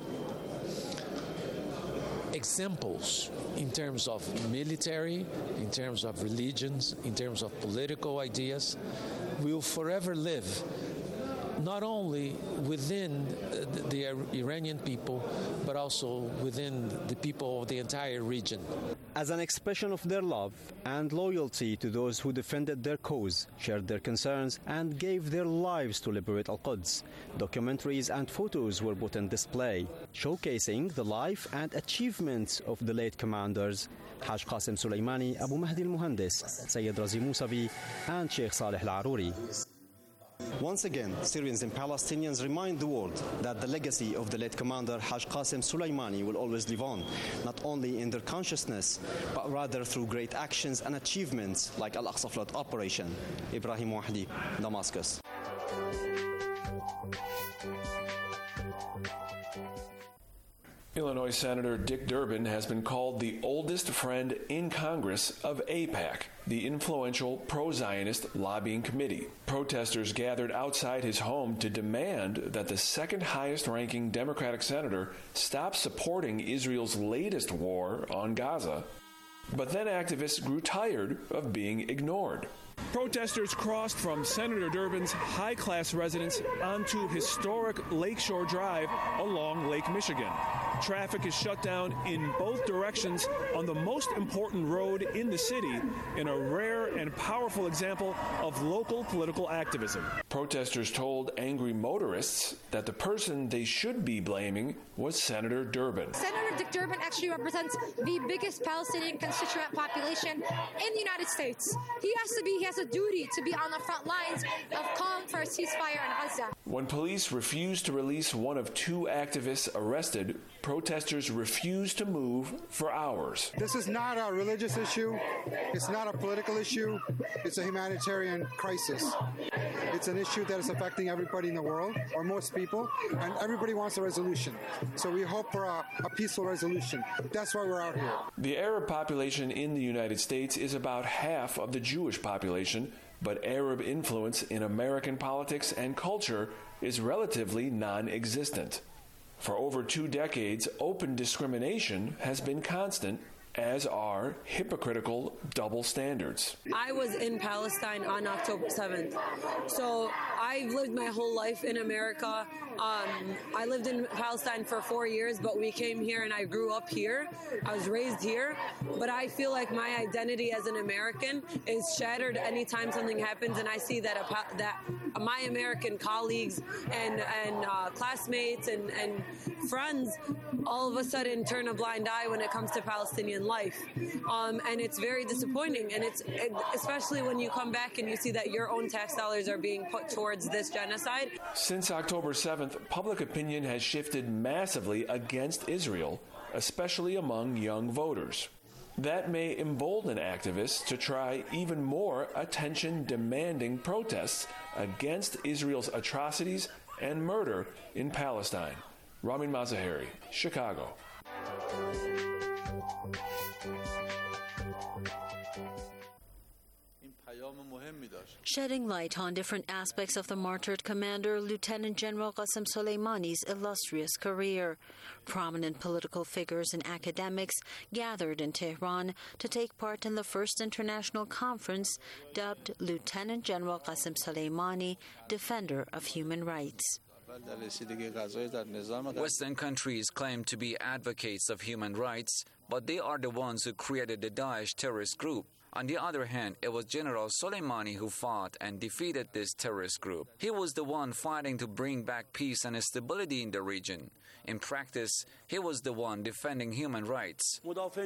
examples in terms of military, in terms of religions, in terms of political ideas, will forever live, not only within the, the Iranian people, but also within the people of the entire region. As an expression of their love and loyalty to those who defended their cause, shared their concerns, and gave their lives to liberate Al-Quds, documentaries and photos were put on display, showcasing the life and achievements of the late commanders, Haj Qasem Soleimani, Abu Mahdi al-Muhandis, Sayyid Razi Mousavi, and Sheikh Saleh al-Aruri. Once again, Syrians and Palestinians remind the world that the legacy of the late commander Haj Qasem Soleimani will always live on, not only in their consciousness, but rather through great actions and achievements like Al-Aqsa Flood Operation. Ibrahim Wahdi, Damascus. Illinois Senator Dick Durbin has been called the oldest friend in Congress of AIPAC, the influential pro-Zionist lobbying committee. Protesters gathered outside his home to demand that the second highest-ranking Democratic senator stop supporting Israel's latest war on Gaza. But then activists grew tired of being ignored. Protesters crossed from Senator Durbin's high-class residence onto historic Lakeshore Drive along Lake Michigan. Traffic is shut down in both directions on the most important road in the city in a rare and powerful example of local political activism. Protesters told angry motorists that the person they should be blaming was Senator Durbin. Senator Dick Durbin actually represents the biggest Palestinian constituent population in the United States. He has to be, he has a duty to be on the front lines of calling for a ceasefire in Gaza. When police refused to release one of two activists arrested, protesters refused to move for hours. This is not a religious issue. It's not a political issue. It's a humanitarian crisis. It's an issue that is affecting everybody in the world, or most people, and everybody wants a resolution. So we hope for a, a peaceful resolution. That's why we're out here. The Arab population in the United States is about half of the Jewish population, but Arab influence in American politics and culture is relatively non-existent. For over two decades, open discrimination has been constant, as are hypocritical double standards. I was in Palestine on October seventh. So I've lived my whole life in America. Um, I lived in Palestine for four years, but we came here and I grew up here. I was raised here. But I feel like my identity as an American is shattered anytime something happens and I see that a, that my American colleagues and, and uh, classmates and, and friends all of a sudden turn a blind eye when it comes to Palestinian life. Um, and it's very disappointing. And it's it, especially when you come back and you see that your own tax dollars are being put towards this genocide. Since October seventh, public opinion has shifted massively against Israel, especially among young voters. That may embolden activists to try even more attention-demanding protests against Israel's atrocities and murder in Palestine. Ramin Mazaheri, Chicago. Shedding light on different aspects of the martyred commander, Lieutenant General Qasem Soleimani's illustrious career. Prominent political figures and academics gathered in Tehran to take part in the first international conference dubbed Lieutenant General Qasem Soleimani, Defender of Human Rights. Western countries claim to be advocates of human rights, but they are the ones who created the Daesh terrorist group. On the other hand, it was General Soleimani who fought and defeated this terrorist group. He was the one fighting to bring back peace and stability in the region. In practice, he was the one defending human rights.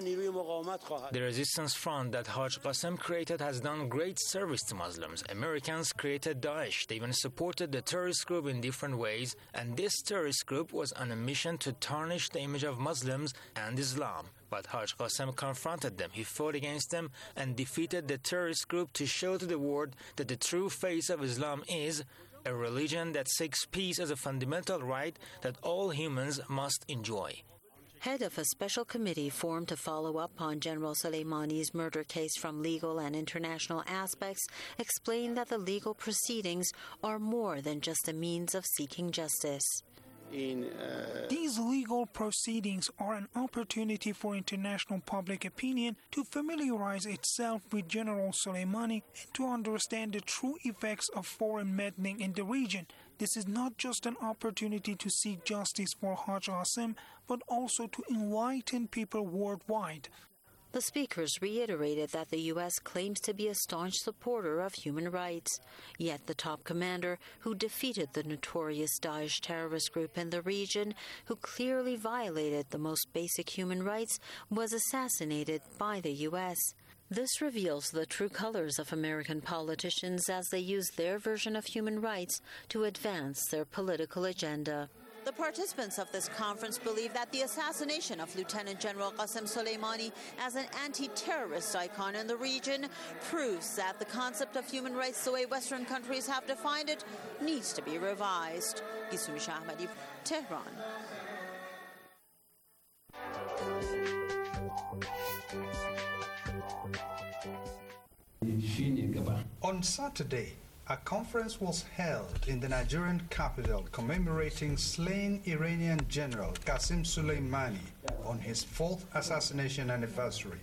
The resistance front that Haj Qasem created has done great service to Muslims. Americans created Daesh. They even supported the terrorist group in different ways, and this terrorist group was on a mission to tarnish the image of Muslims and Islam. But Haj Qasem confronted them. He fought against them and defeated the terrorist group to show to the world that the true face of Islam is a religion that seeks peace as a fundamental right that all humans must enjoy. Head of a special committee formed to follow up on General Soleimani's murder case from legal and international aspects explained that the legal proceedings are more than just a means of seeking justice. In, uh... These legal proceedings are an opportunity for international public opinion to familiarize itself with General Soleimani and to understand the true effects of foreign meddling in the region. This is not just an opportunity to seek justice for Haj Qasem, but also to enlighten people worldwide. The speakers reiterated that the U S claims to be a staunch supporter of human rights. Yet the top commander, who defeated the notorious Daesh terrorist group in the region, who clearly violated the most basic human rights, was assassinated by the U S. This reveals the true colors of American politicians as they use their version of human rights to advance their political agenda. The participants of this conference believe that the assassination of Lieutenant General Qasem Soleimani as an anti-terrorist icon in the region proves that the concept of human rights, the way Western countries have defined it, needs to be revised. Gisumi Shahmadi, Tehran. On Saturday, a conference was held in the Nigerian capital commemorating slain Iranian General Qasem Soleimani on his fourth assassination anniversary.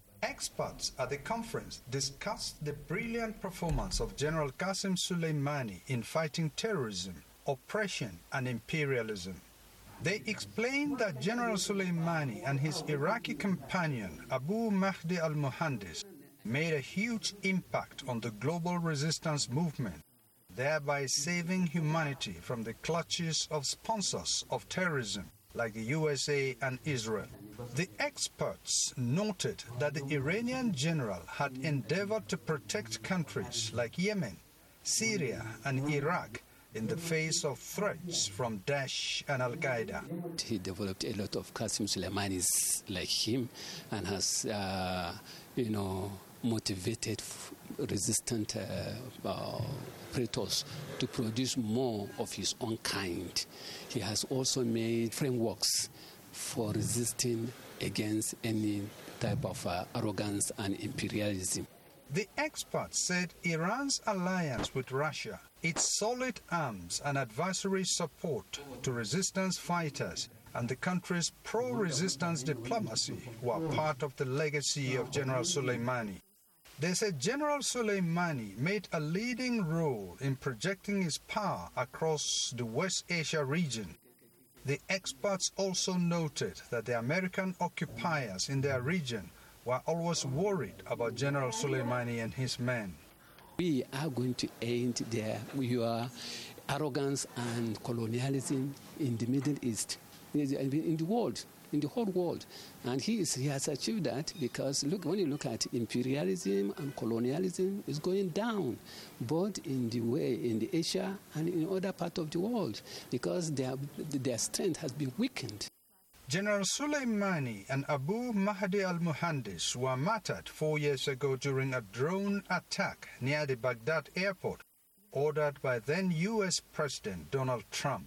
Experts at the conference discussed the brilliant performance of General Qasem Soleimani in fighting terrorism, oppression, and imperialism. They explained that General Soleimani and his Iraqi companion Abu Mahdi al-Muhandis made a huge impact on the global resistance movement, thereby saving humanity from the clutches of sponsors of terrorism like the U S A and Israel. The experts noted that the Iranian general had endeavored to protect countries like Yemen, Syria, and Iraq in the face of threats from Daesh and Al-Qaeda. He developed a lot of Qasem Soleimanis like him and has, uh, you know, motivated resistant uh, uh, predators to produce more of his own kind. He has also made frameworks for resisting against any type of uh, arrogance and imperialism. The experts said Iran's alliance with Russia, its solid arms and adversary support to resistance fighters, and the country's pro-resistance diplomacy were part of the legacy of General Soleimani. They said General Soleimani made a leading role in projecting his power across the West Asia region. The experts also noted that the American occupiers in their region were always worried about General Soleimani and his men. We are going to end their your arrogance and colonialism in the Middle East, in the world. in the whole world. And he, is, he has achieved that because look, when you look at imperialism and colonialism, it's going down, both in the way in the Asia and in other parts of the world, because their, their strength has been weakened. General Soleimani and Abu Mahdi al-Muhandis were martyred four years ago during a drone attack near the Baghdad airport, ordered by then U S President Donald Trump.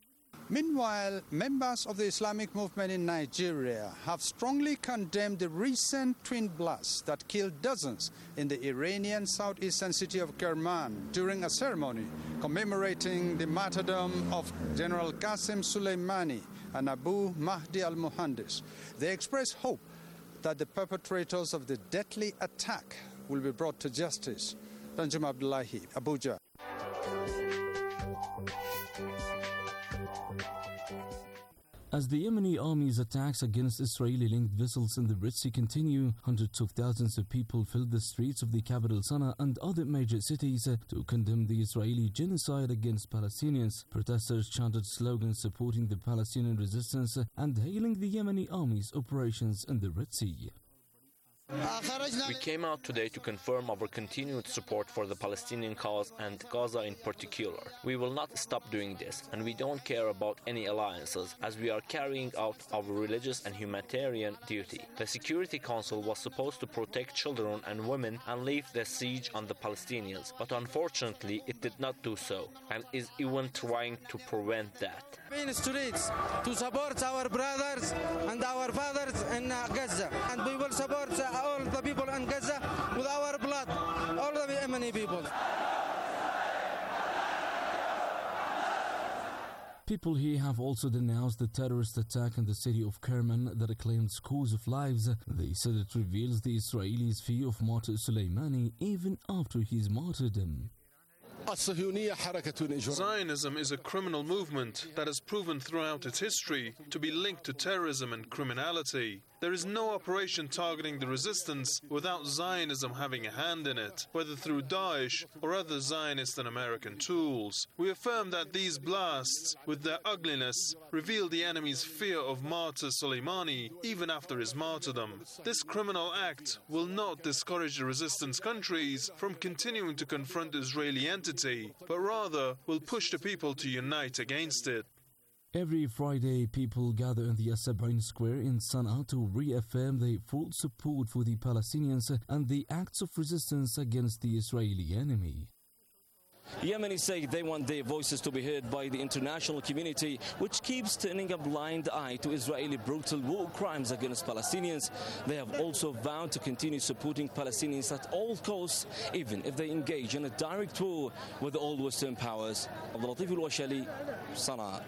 Meanwhile, members of the Islamic movement in Nigeria have strongly condemned the recent twin blasts that killed dozens in the Iranian southeastern city of Kerman during a ceremony commemorating the martyrdom of General Qasem Soleimani and Abu Mahdi al-Muhandis. They express hope that the perpetrators of the deadly attack will be brought to justice. Tanjum Abdullahi, Abuja. As the Yemeni army's attacks against Israeli-linked vessels in the Red Sea continue, hundreds of thousands of people filled the streets of the capital Sana'a and other major cities to condemn the Israeli genocide against Palestinians. Protesters chanted slogans supporting the Palestinian resistance and hailing the Yemeni army's operations in the Red Sea. We came out today to confirm our continued support for the Palestinian cause and Gaza in particular. We will not stop doing this, and we don't care about any alliances, as we are carrying out our religious and humanitarian duty. The Security Council was supposed to protect children and women and lift the siege on the Palestinians, but unfortunately it did not do so, and is even trying to prevent that. In the streets to support our brothers and our fathers in uh, Gaza, and we will support uh, all the people in Gaza with our blood, all the Yemeni people. People here have also denounced the terrorist attack in the city of Kerman that claimed scores of lives. They said it reveals the Israelis' fear of martyr Soleimani even after his martyrdom. Zionism is a criminal movement that has proven throughout its history to be linked to terrorism and criminality. There is no operation targeting the resistance without Zionism having a hand in it, whether through Daesh or other Zionist and American tools. We affirm that these blasts, with their ugliness, reveal the enemy's fear of martyr Soleimani even after his martyrdom. This criminal act will not discourage the resistance countries from continuing to confront the Israeli entity, but rather will push the people to unite against it. Every Friday, people gather in the As-Sab'in Square in Sana'a to reaffirm their full support for the Palestinians and the acts of resistance against the Israeli enemy. Yemenis say they want their voices to be heard by the international community, which keeps turning a blind eye to Israeli brutal war crimes against Palestinians. They have also vowed to continue supporting Palestinians at all costs, even if they engage in a direct war with all Western powers. Abdul Latif Al-Washali, Sana'a.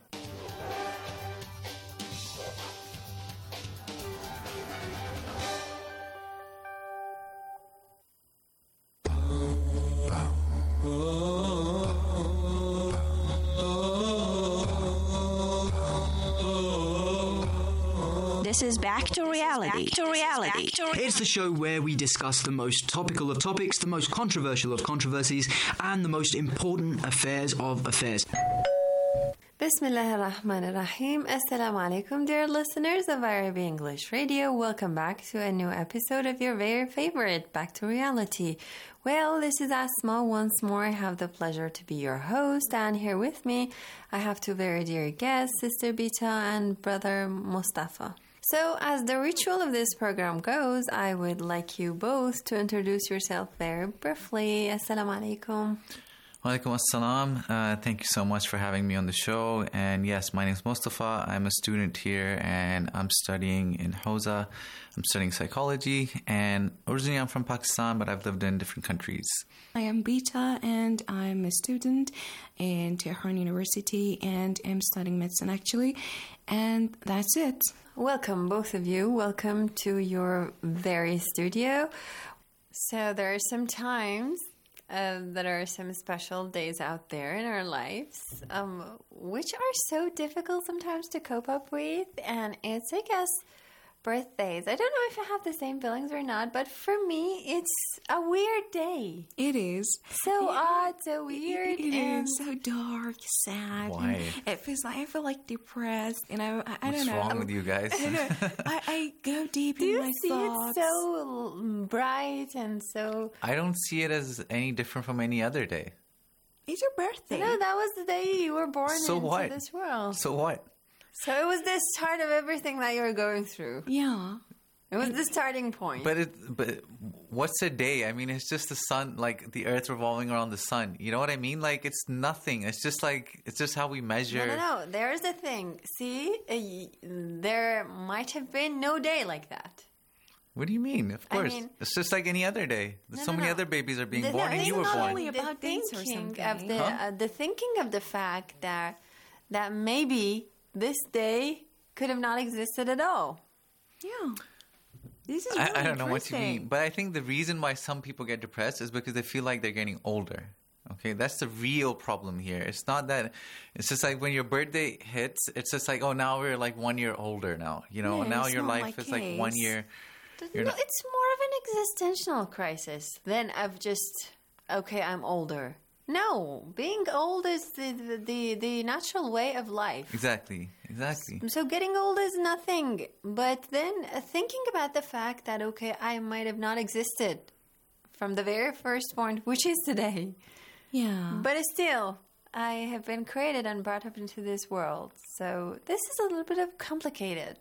This is Back to Reality. Back to Reality. It's the show where we discuss the most topical of topics, the most controversial of controversies, and the most important affairs of affairs. Bismillah ar-Rahman ar-Rahim. Assalamu alaikum, dear listeners of Arabic English Radio. Welcome back to a new episode of your very favorite Back to Reality. Well, this is Asma once more. I have the pleasure to be your host, and here with me I have two very dear guests, Sister Bita and Brother Mustafa. So, as the ritual of this program goes, I would like you both to introduce yourself very briefly. Assalamu alaikum. Walaikum assalam. Uh, thank you so much for having me on the show. And yes, my name is Mustafa. I'm a student here and I'm studying in Hawza. I'm studying psychology. And originally I'm from Pakistan, but I've lived in different countries. I am Bita and I'm a student in Tehran University and I'm studying medicine actually. And that's it. Welcome, both of you. Welcome to your very studio. So there are some times Uh, that are some special days out there in our lives, um, which are so difficult sometimes to cope up with. And it's, I guess, birthdays. I don't know if I have the same feelings or not, but for me, it's a weird day. It's your birthday. No, that was the day you were born so into what? this world. So what? So it was the start of everything that you were going through. Yeah. It was the starting point. But it, but what's a day? I mean, it's just the sun, like the earth revolving around the sun. You know what I mean? Like it's nothing. It's just like, it's just how we measure. No, no, no. There's the thing. See, uh, there might have been no day like that. What do you mean? Of course. I mean, it's just like any other day. No, so no, many no. other babies are being the, born no, and you were not born. only about the dates or thinking something. of the Huh? uh, the thinking of the fact that that maybe this day could have not existed at all. Yeah. This is I, really I don't know what you interesting. mean. But I think the reason why some people get depressed is because they feel like they're getting older. Okay, that's the real problem here. It's not that, it's just like when your birthday hits, it's just like, oh, now we're like one year older now. You know, Yeah, now it's your not life my is like case. one year. You're No, not- it's more of an existential crisis than of just, okay, I'm older. No, being old is the, the, the, the natural way of life. Exactly, exactly. So getting old is nothing. But then uh, thinking about the fact that, okay, I might have not existed from the very first point, which is today. Yeah. But still, I have been created and brought up into this world. So this is a little bit of complicated.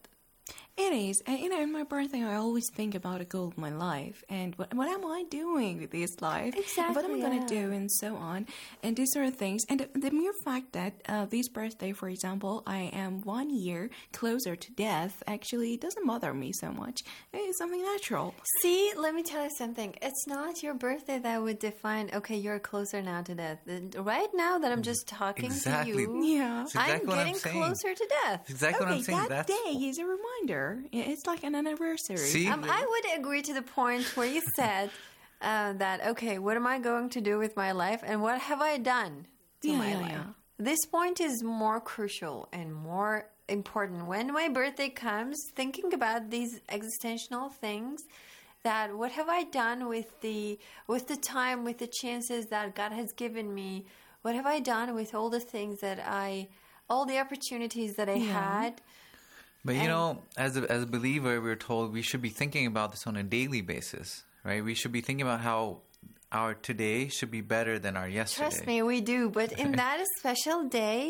It is. And, you know, in my birthday, I always think about a goal of my life. And what, what am I doing with this life? Exactly, What am I going yeah. to do? And so on. And these are things. And the, the mere fact that uh, this birthday, for example, I am one year closer to death, actually doesn't bother me so much. It's something natural. See, let me tell you something. It's not your birthday that would define, okay, you're closer now to death. Right now that I'm just talking Exactly. to you, Yeah. That's exactly I'm what I'm getting saying. closer to death. That's exactly what I'm Okay, saying. that That's day is a reminder. It's like an anniversary. See? Um, I would agree to the point where you said uh, that, okay, what am I going to do with my life and what have I done to Yeah, my yeah, life? yeah. This point is more crucial and more important. When my birthday comes, thinking about these existential things, that what have I done with the with the time, with the chances that God has given me? What have I done with all the things that I, all the opportunities that I Yeah. had? But you And- know, as a, as a believer, we're told we should be thinking about this on a daily basis, right? We should be thinking about how our today should be better than our yesterday. Trust me, we do. But in that special day,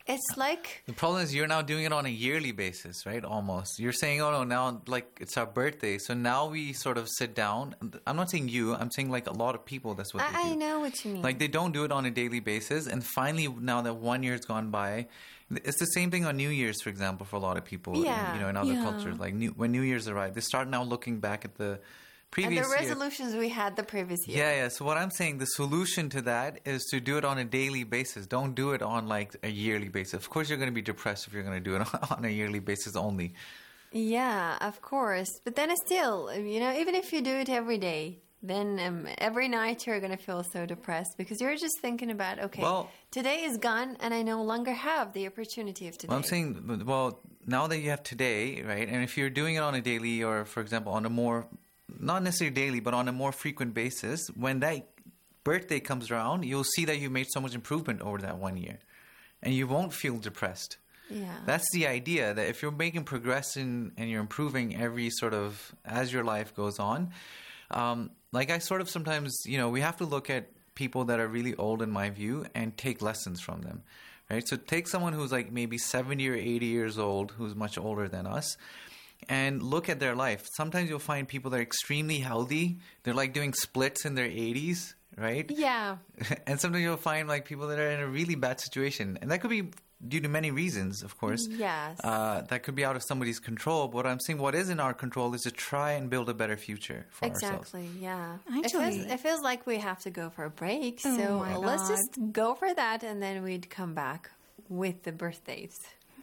It's like... The problem is you're now doing it on a yearly basis, right? Almost. You're saying, oh, no, now, like, it's our birthday. So now we sort of sit down. I'm not saying you. I'm saying, like, a lot of people, that's what I, they do. I know what you mean. Like, they don't do it on a daily basis. And finally, now that one year's gone by, it's the same thing on New Year's, for example, for a lot of people. Yeah. In, you know, in other yeah. cultures. Like, new, when New Year's arrives, they start now looking back at the... Previous and the year. resolutions we had the previous year. Yeah, yeah. So what I'm saying, the solution to that is to do it on a daily basis. Don't do it on like a yearly basis. Of course, you're going to be depressed if you're going to do it on a yearly basis only. Yeah, of course. But then still, you know, even if you do it every day, then um, every night you're going to feel so depressed because you're just thinking about, okay, well, today is gone and I no longer have the opportunity of today. Well, I'm saying, well, now that you have today, right, and if you're doing it on a daily or, for example, on a more... not necessarily daily, but on a more frequent basis, when that birthday comes around, you'll see that you made so much improvement over that one year. And you won't feel depressed. Yeah. That's the idea, that if you're making progression and you're improving every sort of, as your life goes on, um, like I sort of sometimes, you know, we have to look at people that are really old in my view and take lessons from them, right? So take someone who's like maybe seventy or eighty years old, who's much older than us, and look at their life. Sometimes you'll find people that are extremely healthy. They're like doing splits in their eighties, right? Yeah. And sometimes you'll find like people that are in a really bad situation. And that could be due to many reasons, of course. Yes. Uh, that could be out of somebody's control. But what I'm saying, what is in our control is to try and build a better future for exactly, ourselves. Exactly, yeah. Actually, it feels, it feels like we have to go for a break. Oh so my let's God. just go for that and then we'd come back with the birthdays.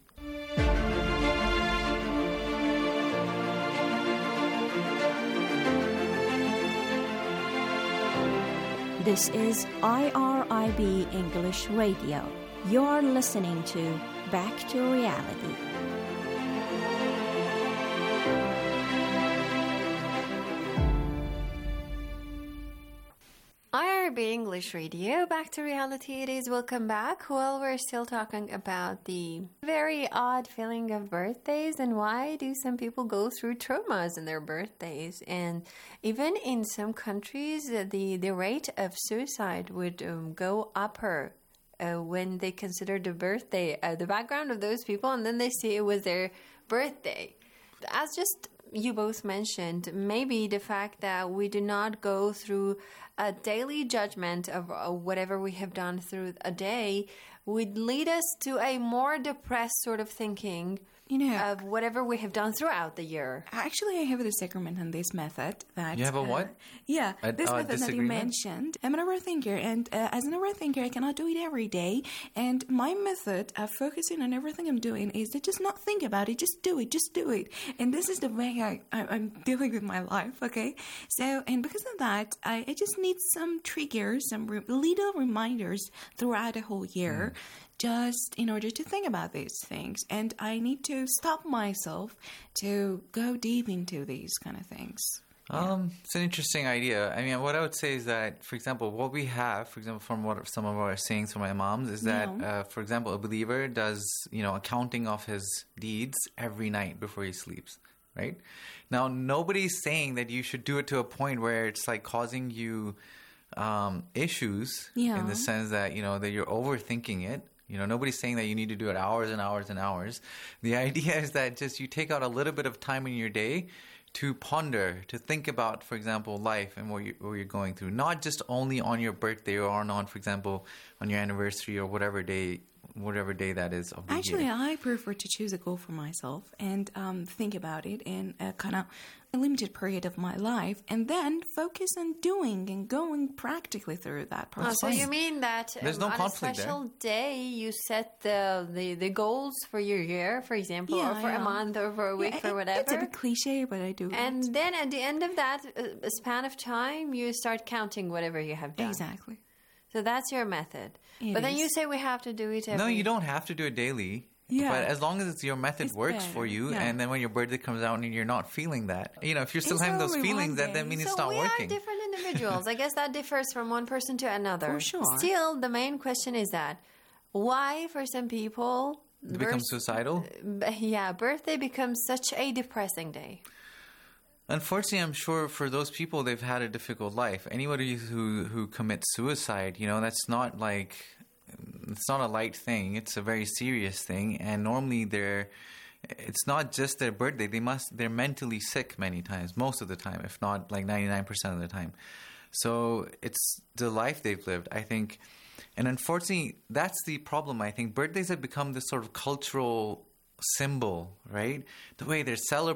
This is I R I B English Radio. You're listening to Back to Reality. I R B English Radio, Back to Reality it is. Welcome back. Well, we're still talking about the very odd feeling of birthdays and why do some people go through traumas in their birthdays. And even in some countries, the, the rate of suicide would um, go upper uh, when they consider the birthday, uh, the background of those people, and then they see it was their birthday. As just you both mentioned, maybe the fact that we do not go through a daily judgment of uh, whatever we have done through a day would lead us to a more depressed sort of thinking, you know, of whatever we have done throughout the year. Actually, I have a disagreement on this method. That You have a what? Uh, yeah, A- this uh, method that you disagreement? mentioned. I'm an overthinker, and uh, as an overthinker, I cannot do it every day. And my method of focusing on everything I'm doing is to just not think about it, just do it, just do it. And this is the way I, I, I'm dealing with my life, okay? So, and because of that, I, I just need some triggers, some re- little reminders throughout the whole year. Mm. Just in order to think about these things. And I need to stop myself to go deep into these kind of things. Um, it's an interesting idea. I mean, what I would say is that, for example, what we have, for example, from what some of our sayings from my moms is that, Yeah. uh, for example, a believer does, you know, a counting of his deeds every night before he sleeps, right? Now, nobody's saying that you should do it to a point where it's like causing you um, issues Yeah. in the sense that, you know, that you're overthinking it. You know, nobody's saying that you need to do it hours and hours and hours. The idea is that just you take out a little bit of time in your day to ponder, to think about, for example, life and what, you, what you're going through. Not just only on your birthday or on, on, for example, on your anniversary or whatever day, whatever day that is of the Actually, year. I prefer to choose a goal for myself and um, think about it in a kind of a limited period of my life and then focus on doing and going practically through that Oh, process. so you mean that There's um, no on a conflict special there. day you set the, the, the goals for your year, for example, or Yeah, for a yeah. month or for a week Yeah, or it- whatever? It's a bit cliche, but I do And it. then at the end of that uh, span of time, you start counting whatever you have done. Exactly. So that's your method. It but then is. you say we have to do it every... No, you don't have to do it daily. Yeah. But as long as it's your method It's works better, for you, yeah. and then when your birthday comes out and you're not feeling that, you know, if you're still It's having those only feelings, one that, that day. means So it's not we working. are different individuals. I guess that differs from one person to another. For sure. Still, the main question is that why, for some people... It becomes birth- suicidal? b- Yeah, birthday becomes such a depressing day. Unfortunately, I'm sure for those people, they've had a difficult life. Anybody who, who commits suicide, you know, that's not like... it's not a light thing. It's a very serious thing. And normally they're, it's not just their birthday. They must, they're mentally sick many times, most of the time, if not like ninety-nine percent of the time. So it's the life they've lived, I think. And unfortunately, that's the problem, I think. Birthdays have become this sort of cultural symbol, right? The way they're celebrated.